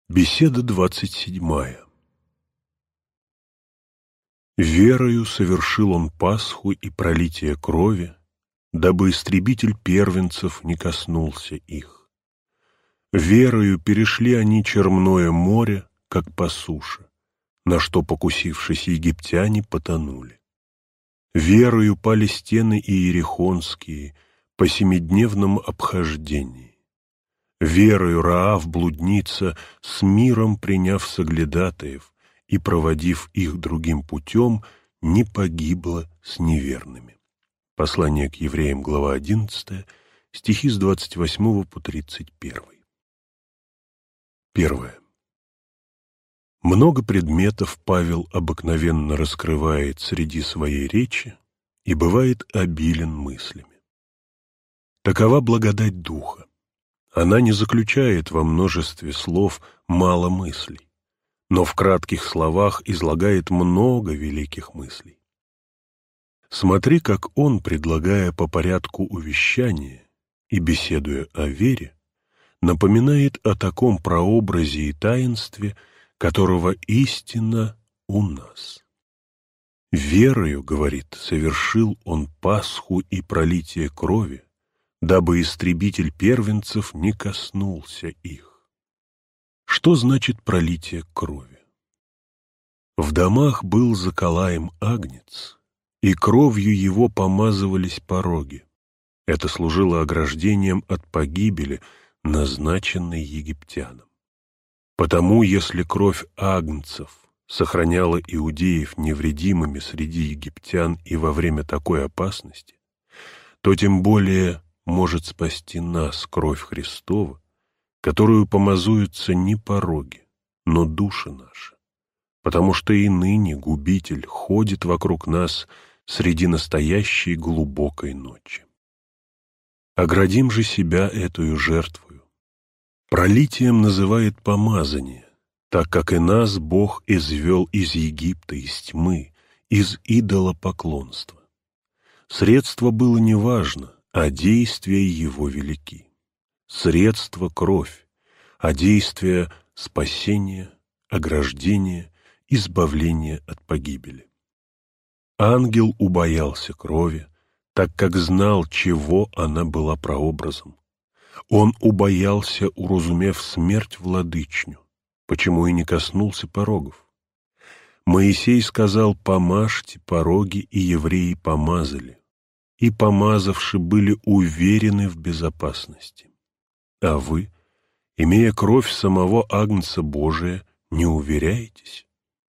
Беседа 27. Верою совершил он Пасху и пролитие крови, дабы истребитель первенцев не коснулся их. Верою перешли они Черное море, как по суше, на что, покусившись, египтяне потонули. Верою пали стены иерихонские по семидневном обхождении. Верою Раав, блудница, с миром приняв соглядатаев и проводив их другим путем, не погибла с неверными. Послание к евреям, глава 11, стихи с 28 по 31. Первое. Много предметов Павел обыкновенно раскрывает среди своей речи и бывает обилен мыслями. Такова благодать Духа. Она не заключает во множестве слов мало мыслей, но в кратких словах излагает много великих мыслей. Смотри, как он, предлагая по порядку увещания и беседуя о вере, напоминает о таком прообразе и таинстве, которого истина у нас. «Верою, — говорит, — совершил он Пасху и пролитие крови, дабы истребитель первенцев не коснулся их». Что значит пролитие крови? В домах был заколаем агнец, и кровью его помазывались пороги. Это служило ограждением от погибели, назначенной египтянам. Потому, если кровь агнцев сохраняла иудеев невредимыми среди египтян и во время такой опасности, то тем более может спасти нас кровь Христова, которую помазуются не пороги, но души наши, потому что и ныне губитель ходит вокруг нас среди настоящей глубокой ночи. Оградим же себя этою жертвою. Пролитием называет помазание, так как и нас Бог извел из Египта, из тьмы, из идолопоклонства. Средство было неважно, а действия его велики. Средство — кровь, а действия — спасение, ограждение, избавление от погибели. Ангел убоялся крови, так как знал, чего она была прообразом. Он убоялся, уразумев смерть владычню, почему и не коснулся порогов. Моисей сказал: «Помажьте пороги», и евреи помазали, и, помазавши, были уверены в безопасности. А вы, имея кровь самого Агнца Божия, не уверяетесь?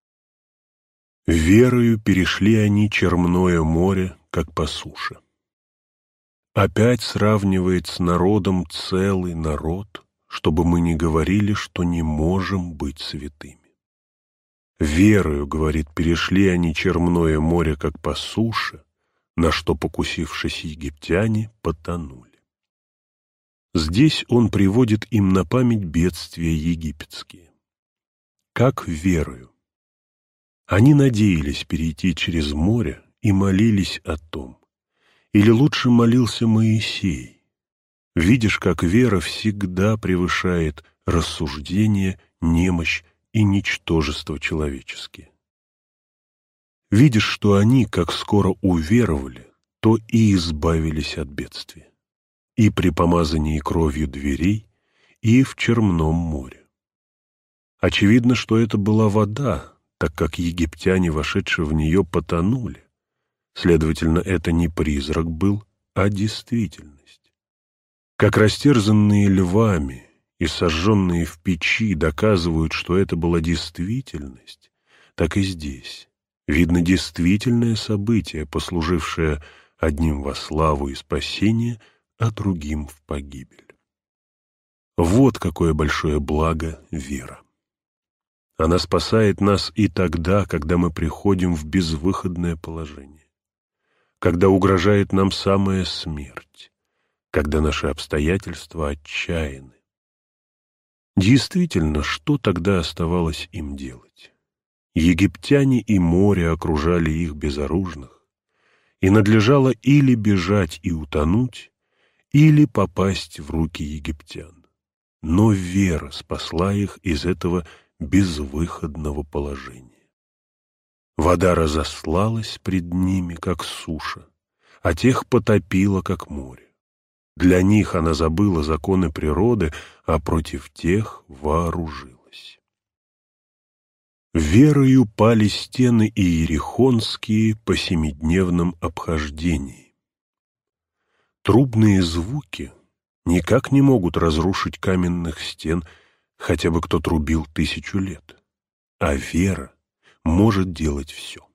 Верою перешли они Черное море, как по суше. Опять сравнивает с народом целый народ, чтобы мы не говорили, что не можем быть святыми. Верою, говорит, перешли они Черное море, как по суше, на что, покусившись, египтяне потонули. Здесь он приводит им на память бедствия египетские. Как верою? Они надеялись перейти через море и молились о том. Или лучше молился Моисей. Видишь, как вера всегда превышает рассуждение, немощь и ничтожество человеческие. Видишь, что они, как скоро уверовали, то и избавились от бедствия. И при помазании кровью дверей, и в Черном море. Очевидно, что это была вода, так как египтяне, вошедшие в нее, потонули. Следовательно, это не призрак был, а действительность. Как растерзанные львами и сожженные в печи доказывают, что это была действительность, так и здесь видно действительное событие, послужившее одним во славу и спасение, а другим в погибель. Вот какое большое благо вера. Она спасает нас и тогда, когда мы приходим в безвыходное положение, когда угрожает нам самая смерть, когда наши обстоятельства отчаянны. Действительно, что тогда оставалось им делать? Египтяне и море окружали их безоружных, и надлежало или бежать и утонуть, или попасть в руки египтян. но вера спасла их из этого безвыходного положения. Вода разослалась пред ними, как суша, а тех потопила, как море. Для них она забыла законы природы, а против тех вооружилась. Верою пали стены иерихонские по семидневном обхождении. Трубные звуки никак не могут разрушить каменных стен, хотя бы кто трубил 1000 лет, а вера может делать все.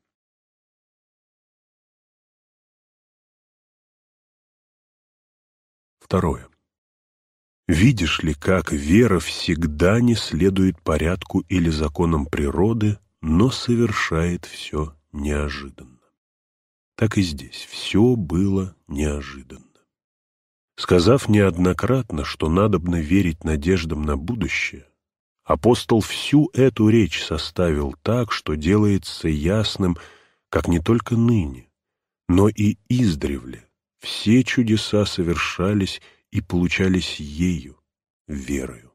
Второе. Видишь ли, как вера всегда не следует порядку или законам природы, но совершает все неожиданно. Так и здесь все было неожиданно. Сказав неоднократно, что надобно верить надеждам на будущее, апостол всю эту речь составил так, что делается ясным, как не только ныне, но и издревле все чудеса совершались и получались ею, верою.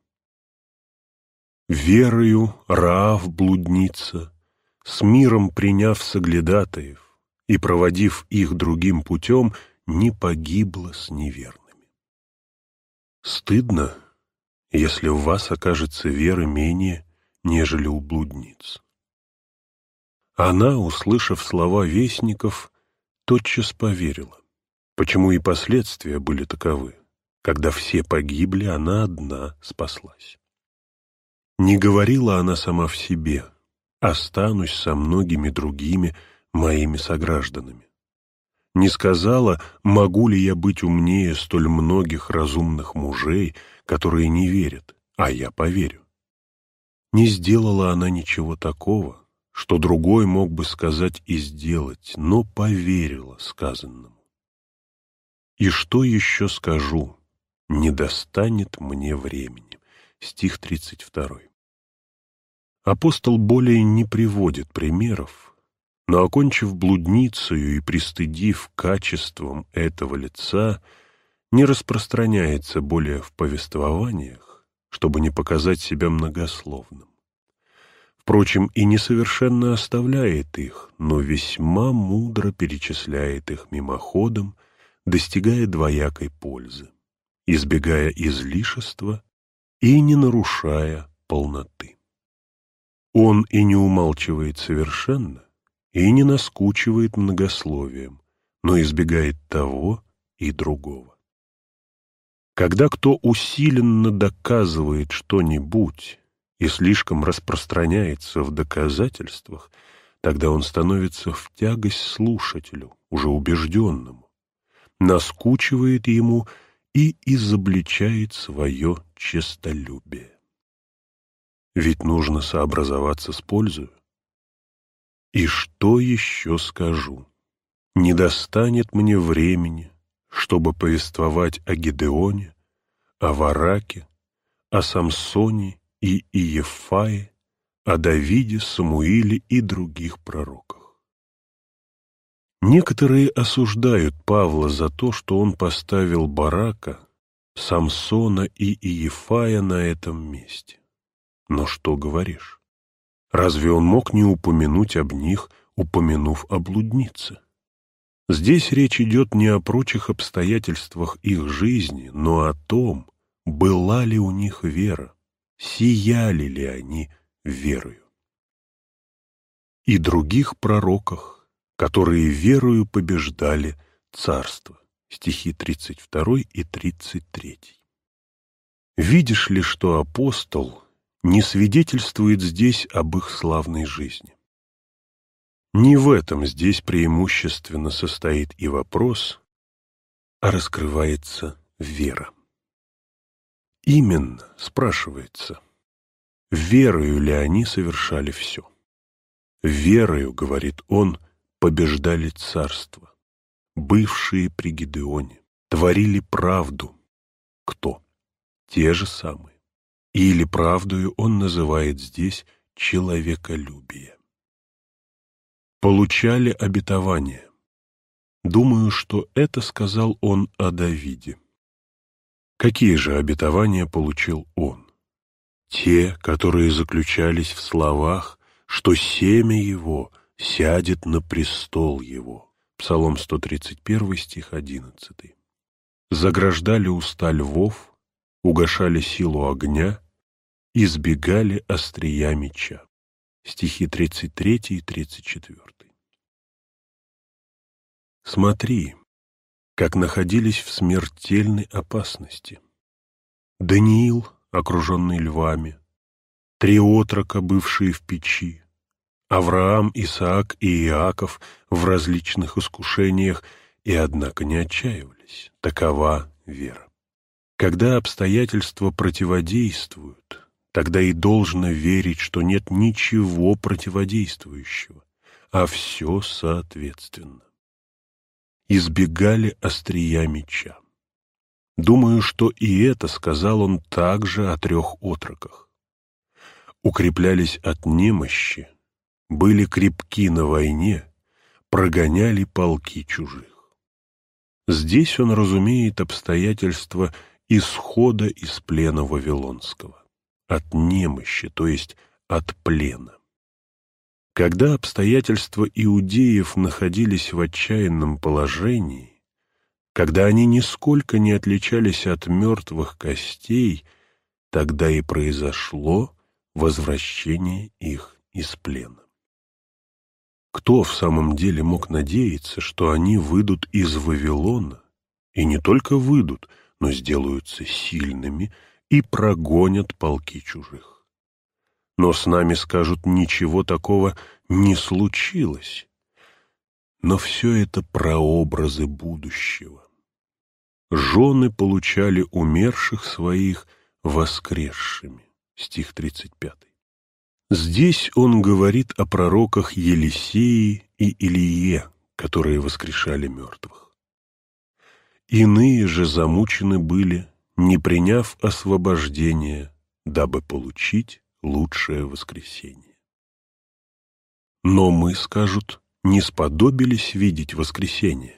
Верою Раав блудница, с миром приняв соглядатаев и проводив их другим путем, не погибла с неверными. Стыдно, если в вас окажется веры менее, нежели у блудниц. Она, услышав слова вестников, тотчас поверила, почему и последствия были таковы. Когда все погибли, она одна спаслась. Не говорила она сама в себе: «Останусь со многими другими моими согражданами». Не сказала: «Могу ли я быть умнее столь многих разумных мужей, которые не верят, а я поверю». Не сделала она ничего такого, что другой мог бы сказать и сделать, но поверила сказанному. «И что еще скажу? Не достанет мне времени». Стих 32. Апостол более не приводит примеров, но, окончив блудницею и пристыдив качеством этого лица, не распространяется более в повествованиях, чтобы не показать себя многословным. Впрочем, и несовершенно оставляет их, но весьма мудро перечисляет их мимоходом, достигая двоякой пользы, избегая излишества и не нарушая полноты. Он и не умалчивает совершенно, и не наскучивает многословием, но избегает того и другого. Когда кто усиленно доказывает что-нибудь и слишком распространяется в доказательствах, тогда он становится в тягость слушателю, уже убежденному, наскучивает ему и изобличает свое честолюбие. Ведь нужно сообразоваться с пользою. И что еще скажу? Не достанет мне времени, чтобы повествовать о Гедеоне, о Вараке, о Самсоне и Иефае, о Давиде, Самуиле и других пророках. Некоторые осуждают Павла за то, что он поставил Барака, Самсона и Иефая на этом месте. Но что говоришь? Разве он мог не упомянуть об них, упомянув о блуднице? Здесь речь идет не о прочих обстоятельствах их жизни, но о том, была ли у них вера, сияли ли они верою. И других пророках, которые верою побеждали царство. Стихи 32 и 33. Видишь ли, что апостол не свидетельствует здесь об их славной жизни? Не в этом здесь преимущественно состоит и вопрос, а раскрывается вера. Именно, спрашивается, верою ли они совершали все? Верою, говорит он, побеждали царство, бывшие при Гедеоне, творили правду. Кто? Те же самые. Или правдою он называет здесь человеколюбие. Получали обетование. Думаю, что это сказал он о Давиде. Какие же обетования получил он? Те, которые заключались в словах, что семя его сядет на престол его. Псалом 131, стих 11. Заграждали уста львов, угашали силу огня, избегали острия меча. Стихи 33 и 34. Смотри, как находились в смертельной опасности. Даниил, окруженный львами, 3 отрока, бывшие в печи, Авраам, Исаак и Иаков в различных искушениях, и однако не отчаивались. Такова вера. Когда обстоятельства противодействуют, тогда и должно верить, что нет ничего противодействующего, а все соответственно. Избегали острия меча. Думаю, что и это сказал он также о 3 отроках. Укреплялись от немощи, были крепки на войне, прогоняли полки чужих. Здесь он разумеет обстоятельства исхода из плена вавилонского, от немощи, то есть от плена. Когда обстоятельства иудеев находились в отчаянном положении, когда они нисколько не отличались от мертвых костей, тогда и произошло возвращение их из плена. Кто в самом деле мог надеяться, что они выйдут из Вавилона, и не только выйдут, но сделаются сильными и прогонят полки чужих? Но с нами скажут, ничего такого не случилось. Но все это прообразы будущего. Жены получали умерших своих воскресшими. Стих 35. Здесь он говорит о пророках Елисее и Илие, которые воскрешали мертвых. Иные же замучены были, не приняв освобождения, дабы получить лучшее воскресение. Но мы, скажут, не сподобились видеть воскресение.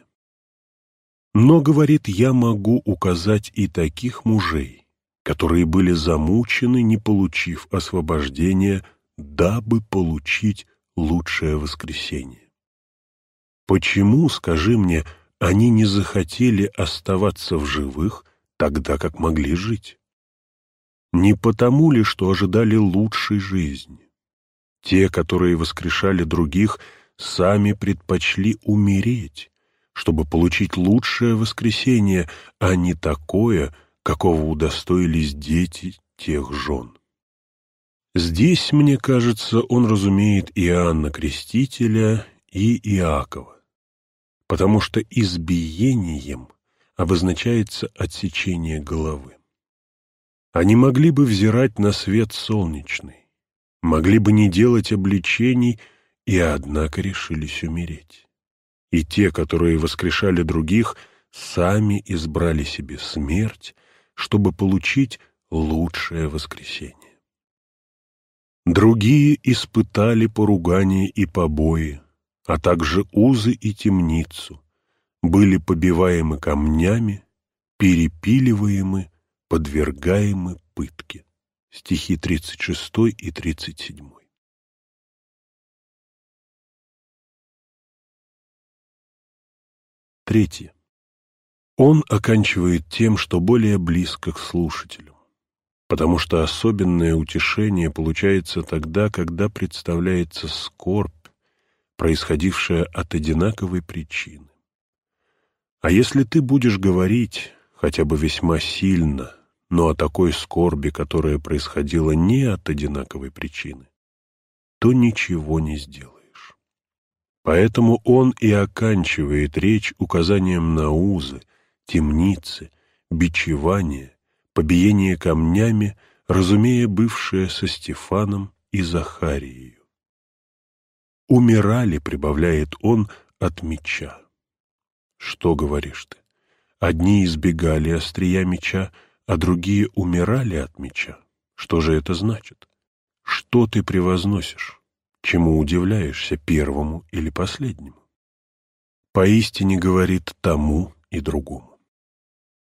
Но, говорит, я могу указать и таких мужей, которые были замучены, не получив освобождения, дабы получить лучшее воскресение. Почему, скажи мне, они не захотели оставаться в живых, тогда как могли жить? Не потому ли, что ожидали лучшей жизни? Те, которые воскрешали других, сами предпочли умереть, чтобы получить лучшее воскресение, а не такое, какого удостоились дети тех жен. Здесь, мне кажется, он разумеет Иоанна Крестителя и Иакова, потому что избиением обозначается отсечение головы. Они могли бы взирать на свет солнечный, могли бы не делать обличений, и однако решились умереть. И те, которые воскрешали других, сами избрали себе смерть, чтобы получить лучшее воскресение. Другие испытали поругание и побои, а также узы и темницу, были побиваемы камнями, перепиливаемы, подвергаемы пытке. Стихи 36 и 37. Третье. Он оканчивает тем, что более близко к слушателю, потому что особенное утешение получается тогда, когда представляется скорбь, происходившая от одинаковой причины. А если ты будешь говорить, хотя бы весьма сильно, но о такой скорби, которая происходила не от одинаковой причины, то ничего не сделаешь. Поэтому он и оканчивает речь указанием на узы, темницы, бичевание, побиение камнями, разумея бывшее со Стефаном и Захарией. «Умирали», — прибавляет он, — «от меча». Что говоришь ты? Одни избегали острия меча, а другие умирали от меча. Что же это значит? Что ты превозносишь? Чему удивляешься, первому или последнему? Поистине говорит тому и другому.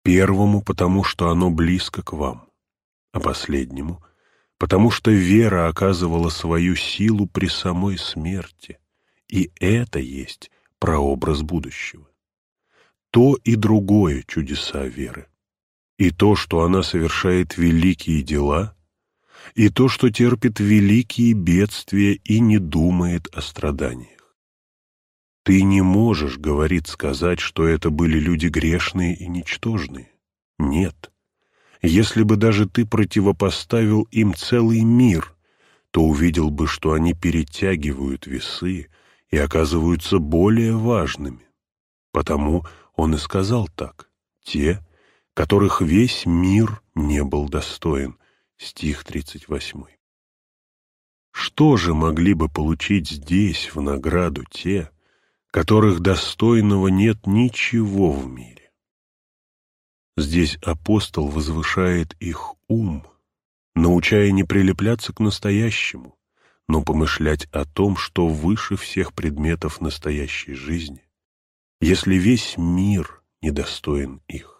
Первому, потому что оно близко к вам, а последнему, потому что вера оказывала свою силу при самой смерти, и это есть прообраз будущего. То и другое чудеса веры, и то, что она совершает великие дела, и то, что терпит великие бедствия и не думает о страданиях. Ты не можешь, говорит, сказать, что это были люди грешные и ничтожные. Нет. Если бы даже ты противопоставил им целый мир, то увидел бы, что они перетягивают весы и оказываются более важными. Потому он и сказал так: те, которых весь мир не был достоин. Стих 38. Что же могли бы получить здесь в награду те, которых достойного нет ничего в мире? Здесь апостол возвышает их ум, научая не прилепляться к настоящему, но помышлять о том, что выше всех предметов настоящей жизни, если весь мир недостоин их.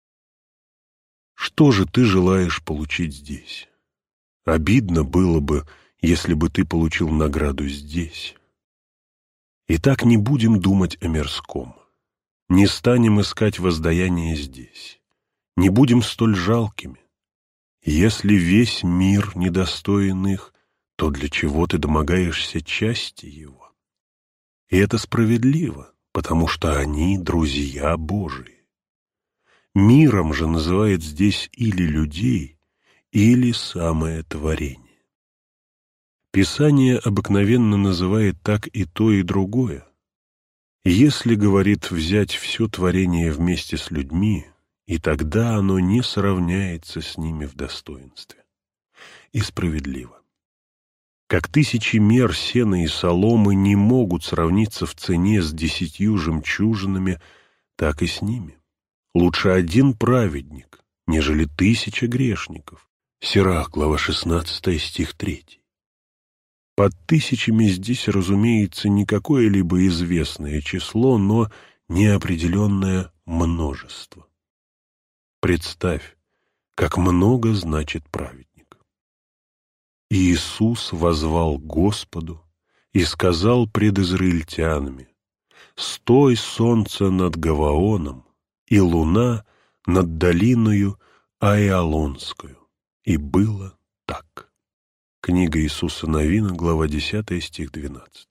Что же ты желаешь получить здесь? Обидно было бы, если бы ты получил награду здесь. Итак, не будем думать о мирском, не станем искать воздаяние здесь, не будем столь жалкими. Если весь мир недостоин их, то для чего ты домогаешься части его? И это справедливо, потому что они друзья Божии. Миром же называет здесь или людей, или самое творение. Писание обыкновенно называет так и то, и другое. Если, говорит, взять все творение вместе с людьми, и тогда оно не сравняется с ними в достоинстве. И справедливо. Как 1000 мер сена и соломы не могут сравниться в цене с 10 жемчужинами, так и с ними. Лучше 1 праведник, нежели 1000 грешников. Сирах, глава 16, стих 3. Под 1000 здесь, разумеется, не какое-либо известное число, но неопределенное множество. Представь, как много значит праведник. Иисус воззвал к Господу и сказал пред израильтянами: «Стой, солнце, над Гаваоном, и луна над долиною Аиалонскую». И было так. Книга Иисуса Навина, глава 10, стих 12.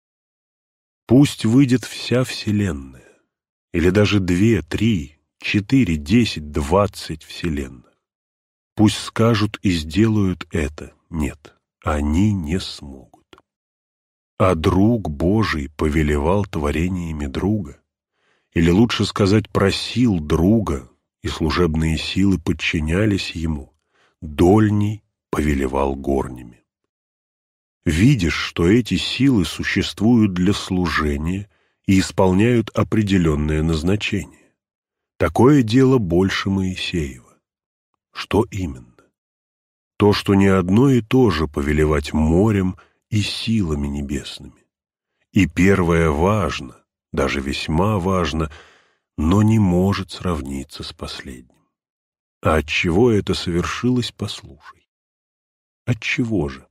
Пусть выйдет вся вселенная, или даже 2, 3, 4, 10, 20 вселенных. Пусть скажут и сделают это. Нет, они не смогут. А друг Божий повелевал творениями друга, или лучше сказать, просил друга, и служебные силы подчинялись ему. Дольний повелевал горнями. Видишь, что эти силы существуют для служения и исполняют определенное назначение. Такое дело больше Моисеева. Что именно? То, что не одно и то же повелевать морем и силами небесными. И первое важно, даже весьма важно, но не может сравниться с последним. А отчего это совершилось, послушай. Отчего же?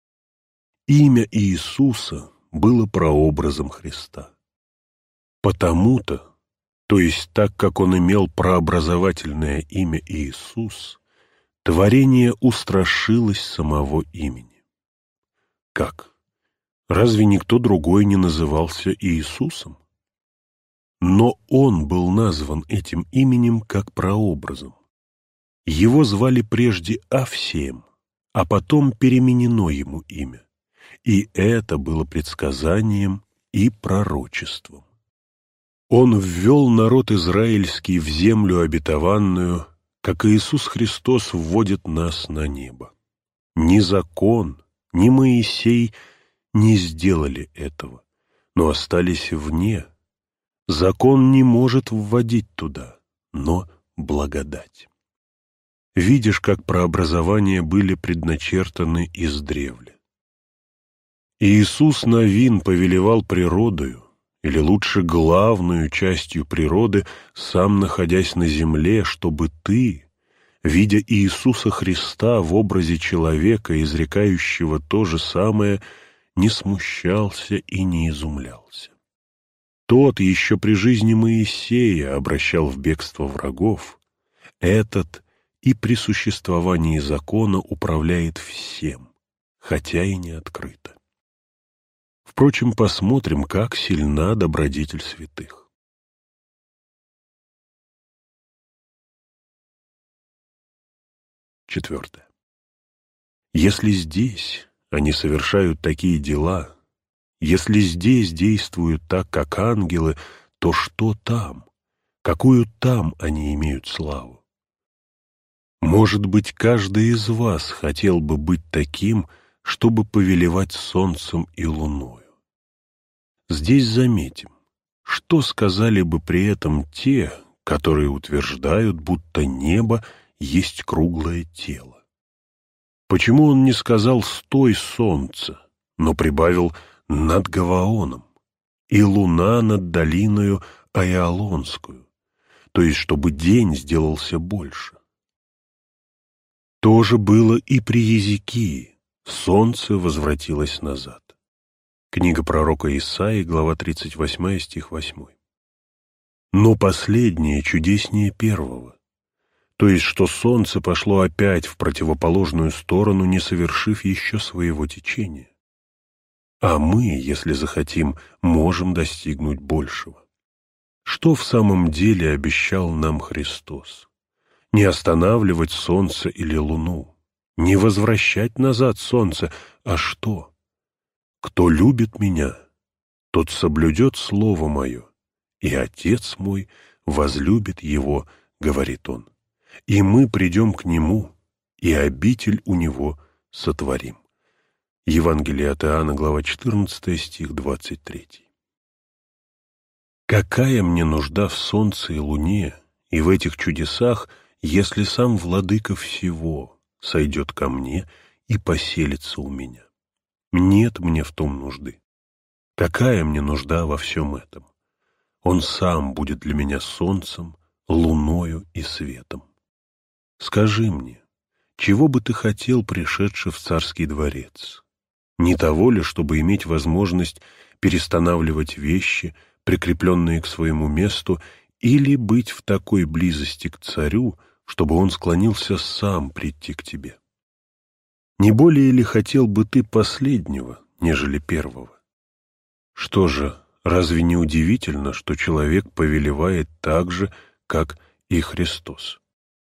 Имя Иисуса было прообразом Христа. Потому-то, то есть так как он имел прообразовательное имя Иисус, творение устрашилось самого имени. Как? Разве никто другой не назывался Иисусом? Но он был назван этим именем как прообразом. Его звали прежде Авсеем, а потом переменено ему имя. И это было предсказанием и пророчеством. Он ввел народ израильский в землю обетованную, как Иисус Христос вводит нас на небо. Ни закон, ни Моисей не сделали этого, но остались вне. Закон не может вводить туда, но благодать. Видишь, как прообразования были предначертаны издревле. Иисус Навин повелевал природою, или лучше главную частью природы, сам находясь на земле, чтобы ты, видя Иисуса Христа в образе человека, изрекающего то же самое, не смущался и не изумлялся. Тот еще при жизни Моисея обращал в бегство врагов, этот и при существовании закона управляет всем, хотя и не открыто. Впрочем, посмотрим, как сильна добродетель святых. Четвертое. Если здесь они совершают такие дела, если здесь действуют так, как ангелы, то что там? Какую там они имеют славу? Может быть, каждый из вас хотел бы быть таким, чтобы повелевать солнцем и луною. Здесь заметим, что сказали бы при этом те, которые утверждают, будто небо есть круглое тело. Почему он не сказал «стой, солнце», но прибавил «над Гаваоном» и луна над долиною Аиалонскую, то есть чтобы день сделался больше? То же было и при Езекии, солнце возвратилось назад. Книга пророка Исаии, глава 38, стих 8. Но последнее чудеснее первого, то есть что солнце пошло опять в противоположную сторону, не совершив еще своего течения. А мы, если захотим, можем достигнуть большего. Что в самом деле обещал нам Христос? Не останавливать солнце или луну, не возвращать назад солнце, а что? Кто любит меня, тот соблюдет слово мое, и Отец мой возлюбит его, говорит он. И мы придем к нему, и обитель у него сотворим. Евангелие от Иоанна, глава 14, стих 23. Какая мне нужда в солнце и луне и в этих чудесах, если сам Владыка всего сойдет ко мне и поселится у меня? Нет мне в том нужды. Какая мне нужда во всем этом? Он сам будет для меня солнцем, луною и светом. Скажи мне, чего бы ты хотел, пришедший в царский дворец? Не того ли, чтобы иметь возможность перестанавливать вещи, прикрепленные к своему месту, или быть в такой близости к царю, чтобы он склонился сам прийти к тебе? Не более ли хотел бы ты последнего, нежели первого? Что же, разве не удивительно, что человек повелевает так же, как и Христос?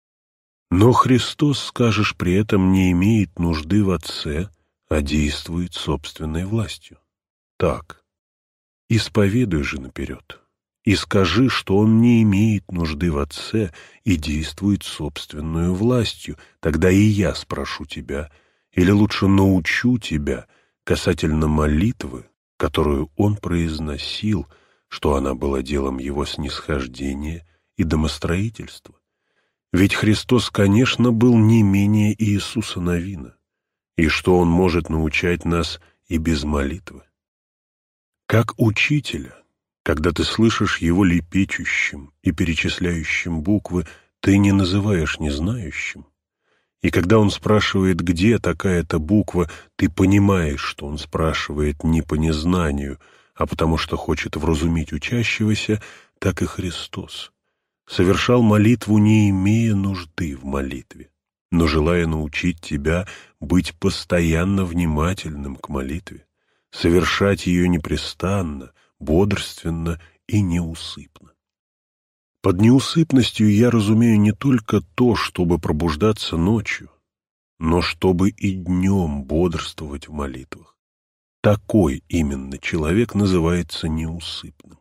Но Христос, скажешь, при этом не имеет нужды в Отце, а действует собственной властью. Так, исповедуй же наперед, и скажи, что Он не имеет нужды в Отце и действует собственную властью, тогда и я спрошу тебя, или лучше научу тебя касательно молитвы, которую Он произносил, что она была делом Его снисхождения и домостроительства. Ведь Христос, конечно, был не менее Иисуса Навина, и что Он может научать нас и без молитвы. Как учителя, когда ты слышишь Его лепечущим и перечисляющим буквы, ты не называешь незнающим, и когда Он спрашивает, где такая-то буква, ты понимаешь, что Он спрашивает не по незнанию, а потому что хочет вразумить учащегося, так и Христос совершал молитву, не имея нужды в молитве, но желая научить тебя быть постоянно внимательным к молитве, совершать ее непрестанно, бодрственно и неусыпно. Под неусыпностью я разумею не только то, чтобы пробуждаться ночью, но чтобы и днем бодрствовать в молитвах. Такой именно человек называется неусыпным.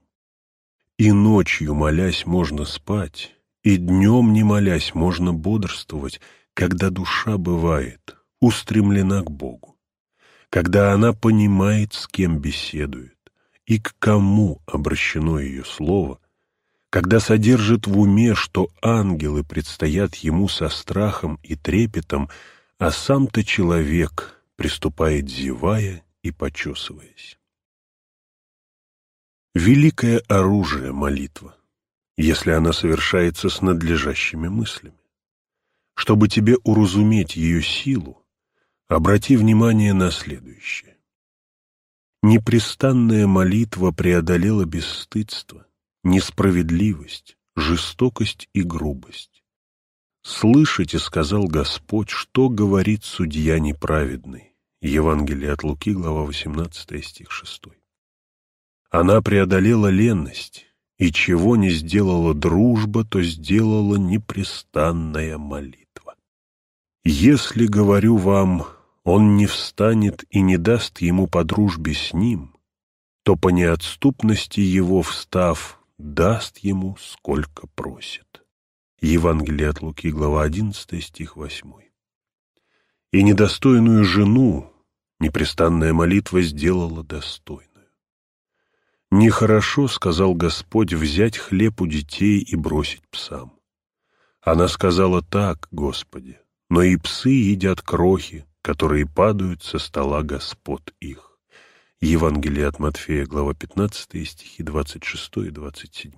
И ночью, молясь, можно спать, и днем, не молясь, можно бодрствовать, когда душа бывает устремлена к Богу, когда она понимает, с кем беседует и к кому обращено ее слово, когда содержит в уме, что ангелы предстоят ему со страхом и трепетом, а сам-то человек, приступает, зевая и почесываясь. Великое оружие молитва, если она совершается с надлежащими мыслями. Чтобы тебе уразуметь ее силу, обрати внимание на следующее. Непрестанная молитва преодолела бесстыдство, несправедливость, жестокость и грубость. «Слышите, — сказал Господь, — что говорит судья неправедный». Евангелие от Луки, глава 18, стих 6. Она преодолела ленность, и чего не сделала дружба, то сделала непрестанная молитва. Если, говорю вам, он не встанет и не даст ему по дружбе с ним, то по неотступности его, встав, даст ему, сколько просит. Евангелие от Луки, глава 11, стих 8. И недостойную жену непрестанная молитва сделала достойную. «Нехорошо, — сказал Господь, — взять хлеб у детей и бросить псам». Она сказала: «Так, Господи, но и псы едят крохи, которые падают со стола господ их». Евангелие от Матфея, глава 15, стихи 26 и 27.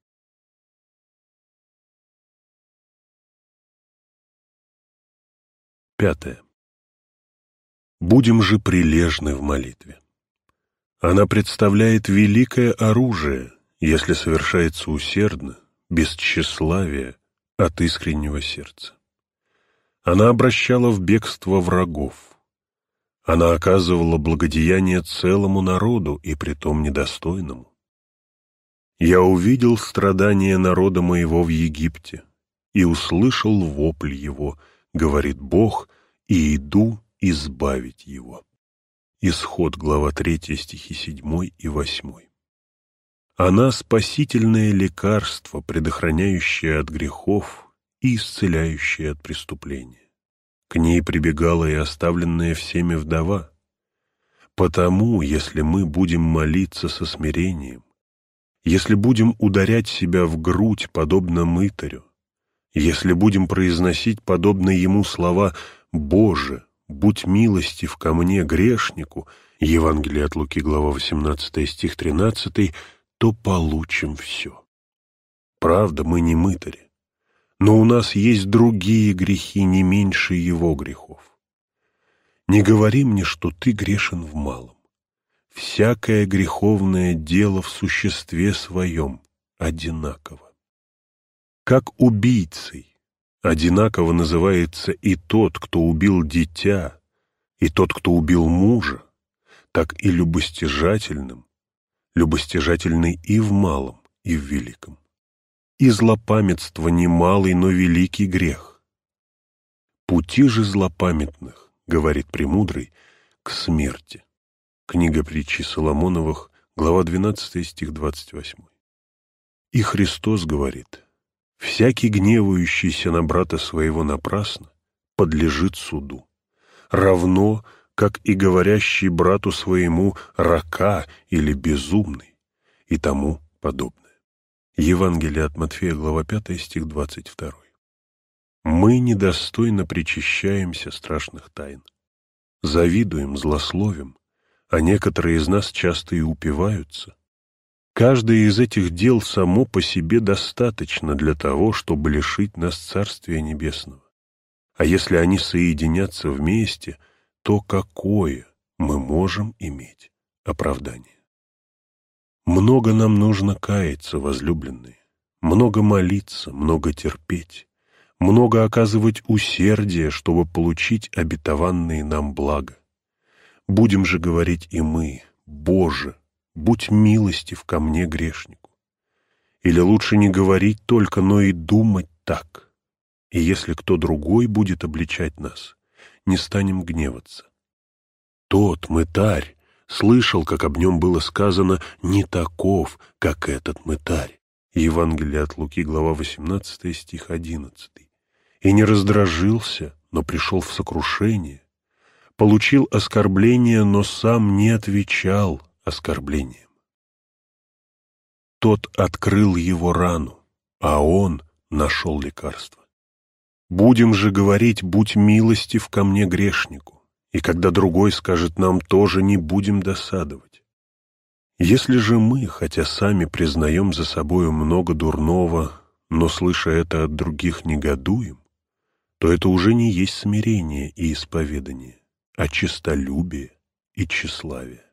Пятое. Будем же прилежны в молитве. Она представляет великое оружие, если совершается усердно, без тщеславия, от искреннего сердца. Она обращала в бегство врагов. Она оказывала благодеяние целому народу, и притом недостойному. «Я увидел страдания народа моего в Египте и услышал вопль его, — говорит Бог, — и иду избавить его». Исход, глава 3, стихи 7 и 8. Она — спасительное лекарство, предохраняющее от грехов и исцеляющее от преступления. К ней прибегала и оставленная всеми вдова. Потому, если мы будем молиться со смирением, если будем ударять себя в грудь, подобно мытарю, если будем произносить, подобно ему, слова «Боже, будь милостив ко мне, грешнику», Евангелие от Луки, глава 18, стих 13, то получим все. Правда, мы не мытари, но у нас есть другие грехи, не меньше его грехов. Не говори мне, что ты грешен в малом. Всякое греховное дело в существе своем одинаково. Как убийцей одинаково называется и тот, кто убил дитя, и тот, кто убил мужа, так и любостяжательным, любостяжательный и в малом, и в великом. И злопамятство не малый, но великий грех. Пути же злопамятных, говорит премудрый, к смерти. Книга притчи Соломоновых, глава 12, стих 28. И Христос говорит: «Всякий гневающийся на брата своего напрасно подлежит суду, равно, как и говорящий брату своему рака или безумный, и тому подобное». Евангелие от Матфея, глава 5, стих 22. Мы недостойно причащаемся страшных тайн, завидуем, злословим, а некоторые из нас часто и упиваются. Каждое из этих дел само по себе достаточно для того, чтобы лишить нас Царствия Небесного. А если они соединятся вместе, то какое мы можем иметь оправдание? Много нам нужно каяться, возлюбленные, много молиться, много терпеть, много оказывать усердие, чтобы получить обетованные нам блага. Будем же говорить и мы: «Боже, будь милостив ко мне, грешнику». Или лучше не говорить только, но и думать так. И если кто другой будет обличать нас, не станем гневаться. Тот мытарь слышал, как об нем было сказано: «Не таков, как этот мытарь». Евангелие от Луки, глава 18, стих 11. И не раздражился, но пришел в сокрушение, получил оскорбление, но сам не отвечал оскорблением. Тот открыл его рану, а он нашел лекарство. Будем же говорить: «Будь милостив ко мне, грешнику», и когда другой скажет нам, тоже не будем досадовать. Если же мы, хотя сами признаем за собою много дурного, но, слыша это от других, негодуем, то это уже не есть смирение и исповедание, а честолюбие и тщеславие.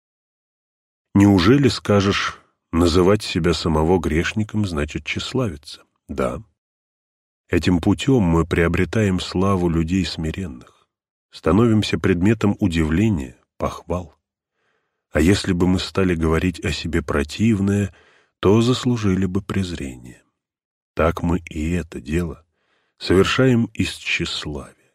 Неужели, скажешь, называть себя самого грешником значит тщеславиться? Да. Этим путем мы приобретаем славу людей смиренных, становимся предметом удивления, похвал. А если бы мы стали говорить о себе противное, то заслужили бы презрение. Так мы и это дело совершаем из тщеславия.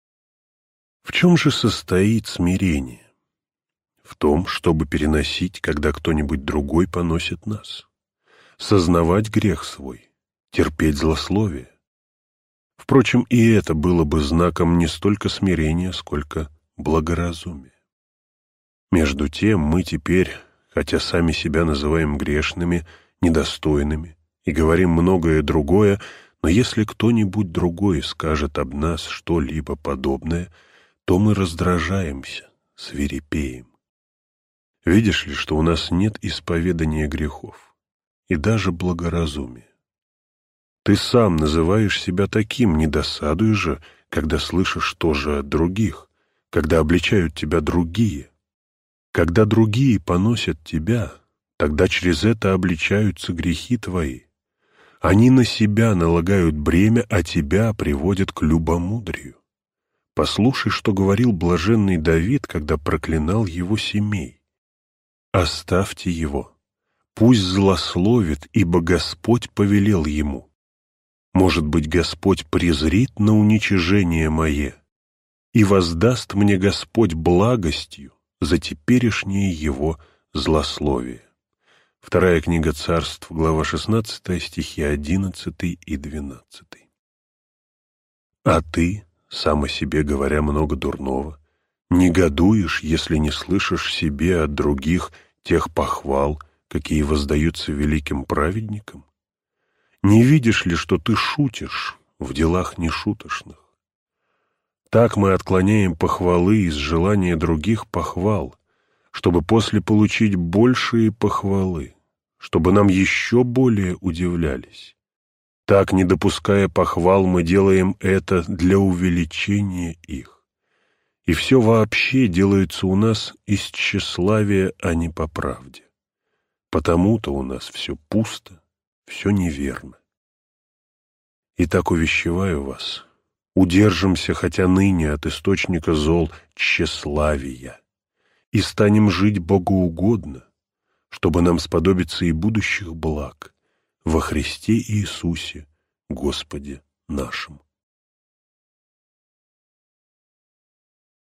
В чем же состоит смирение? В том, чтобы переносить, когда кто-нибудь другой поносит нас, сознавать грех свой, терпеть злословие. Впрочем, и это было бы знаком не столько смирения, сколько благоразумия. Между тем мы теперь, хотя сами себя называем грешными, недостойными и говорим многое другое, но если кто-нибудь другой скажет об нас что-либо подобное, то мы раздражаемся, свирепеем. Видишь ли, что у нас нет исповедания грехов и даже благоразумия. Ты сам называешь себя таким, не досадуй же, когда слышишь тоже от других, когда обличают тебя другие. Когда другие поносят тебя, тогда через это обличаются грехи твои. Они на себя налагают бремя, а тебя приводят к любомудрию. Послушай, что говорил блаженный Давид, когда проклинал его семей. «Оставьте его, пусть злословит, ибо Господь повелел ему. Может быть, Господь презрит на уничижение мое, и воздаст мне Господь благостью за теперешнее его злословие». Вторая книга Царств, глава 16, стихи 11 и 12. А ты, сам о себе говоря много дурного, негодуешь, если не слышишь себе от других тех похвал, какие воздаются великим праведникам? Не видишь ли, что ты шутишь в делах нешуточных? Так мы отклоняем похвалы из желания других похвал, чтобы после получить большие похвалы, чтобы нам еще более удивлялись. Так, не допуская похвал, мы делаем это для увеличения их. И все вообще делается у нас из тщеславия, а не по правде. Потому-то у нас все пусто, все неверно. Итак, увещеваю вас, удержимся хотя ныне от источника зол тщеславия и станем жить богоугодно, чтобы нам сподобиться и будущих благ во Христе Иисусе, Господе нашим.